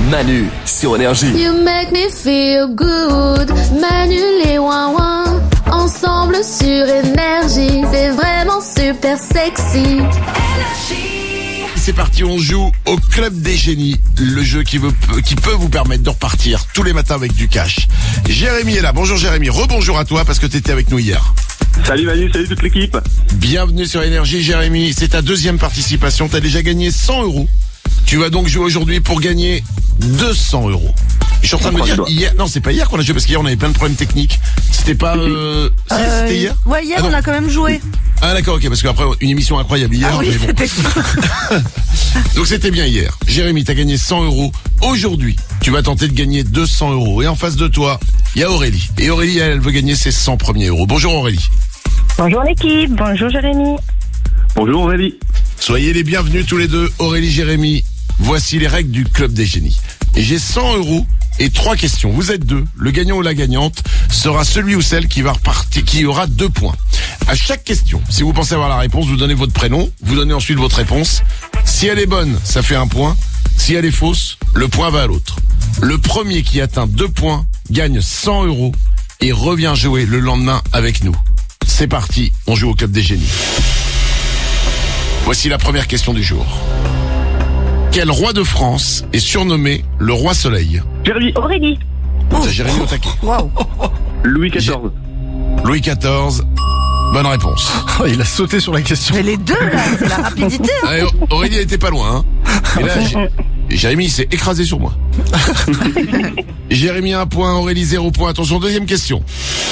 Manu sur Énergie. You make me feel good. Manu les ouin-ouin. Ensemble sur Énergie. C'est vraiment super sexy. C'est parti, on joue au Club des Génies, le jeu qui peut vous permettre de repartir tous les matins avec du cash. Jérémy est là. Bonjour Jérémy, rebonjour à toi parce que t'étais avec nous hier. Salut Manu, salut toute l'équipe. Bienvenue sur Énergie Jérémy, c'est ta deuxième participation, t'as déjà gagné 100 €. Tu vas donc jouer aujourd'hui pour gagner 200 €. Je suis en train de me dire, hier, non c'est pas hier qu'on a joué parce qu'hier on avait plein de problèmes techniques. C'était pas... c'était hier. Ouais, hier on a quand même joué. Ah d'accord, ok, parce qu'après une émission incroyable hier. Ah oui, mais bon. Donc c'était bien hier. Jérémy, t'as gagné 100 €. Aujourd'hui, tu vas tenter de gagner 200 €. Et en face de toi, il y a Aurélie. Et Aurélie, elle veut gagner ses 100 premiers euros. Bonjour Aurélie. Bonjour l'équipe, bonjour Jérémy. Bonjour Aurélie. Soyez les bienvenus tous les deux, Aurélie, Jérémy. Voici les règles du Club des Génies. Et j'ai 100 € et 3 questions. Vous êtes deux. Le gagnant ou la gagnante sera celui ou celle qui va repartir, qui aura 2 points. À chaque question, si vous pensez avoir la réponse, vous donnez votre prénom, vous donnez ensuite votre réponse. Si elle est bonne, ça fait 1 point. Si elle est fausse, le point va à l'autre. Le premier qui atteint 2 points gagne 100 € et revient jouer le lendemain avec nous. C'est parti, on joue au Club des Génies. Voici la première question du jour. Quel roi de France est surnommé le roi soleil? Jérémy. Aurélie. T'as Jérémy au taquet. Waouh. Louis XIV. Louis XIV. Bonne réponse. Oh, il a sauté sur la question. Mais les deux là, c'est la rapidité. Hein. Allez, Aurélie, elle était pas loin, hein. Et là, Jérémy, il s'est écrasé sur moi. Jérémy 1 point, Aurélie 0 point. Attention, deuxième question.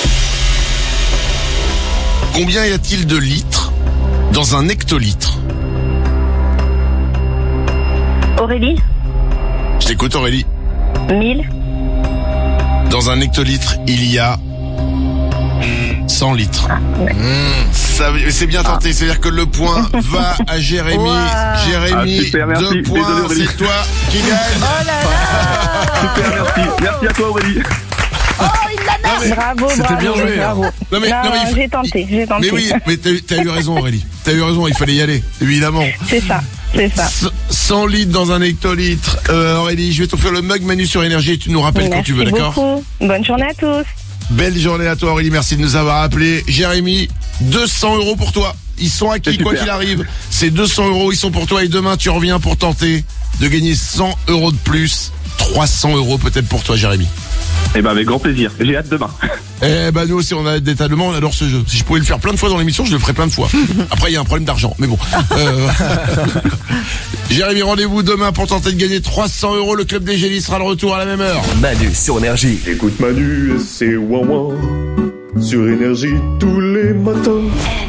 Combien y a-t-il de litres dans un hectolitre? Aurélie. Je t'écoute, Aurélie. 1000. Dans un hectolitre, il y a 100 litres. C'est bien tenté, c'est-à-dire que le point va à Jérémy. Wow. Jérémy, Super, merci. 2 points, Désolé, Aurélie. c'est toi qui gagne. Oh là là. Super, merci. Merci à toi Aurélie. Oh, il l'a Non, mais- Bravo, C'était bravo, bien joué, hein. bravo. Non, mais il faut- j'ai tenté. Mais oui, mais t'as eu raison Aurélie. T'as eu raison, il fallait y aller, évidemment. C'est ça. 100 litres dans un hectolitre. Aurélie, je vais t'offrir le mug Manu sur Énergie et tu nous rappelles quand tu veux, d'accord? beaucoup. Bonne journée à tous. Belle journée à toi Aurélie, merci de nous avoir appelés. Jérémy, 200 € pour toi. Ils sont acquis C'est quoi super. qu'il arrive. Ces 200 €, ils sont pour toi et demain tu reviens pour tenter de gagner 100 € de plus. 300 € peut-être pour toi Jérémy. Eh ben avec grand plaisir. J'ai hâte demain. Eh ben nous aussi on a des tas de demandes, on adore ce jeu. Si je pouvais le faire plein de fois dans l'émission, je le ferais plein de fois. Après il y a un problème d'argent, mais bon. Jérémy, rendez-vous demain pour tenter de gagner 300 €. Le Club des Génies sera de retour à la même heure. Manu sur Énergie. Écoute Manu et c'est ouin ouin sur Énergie tous les matins.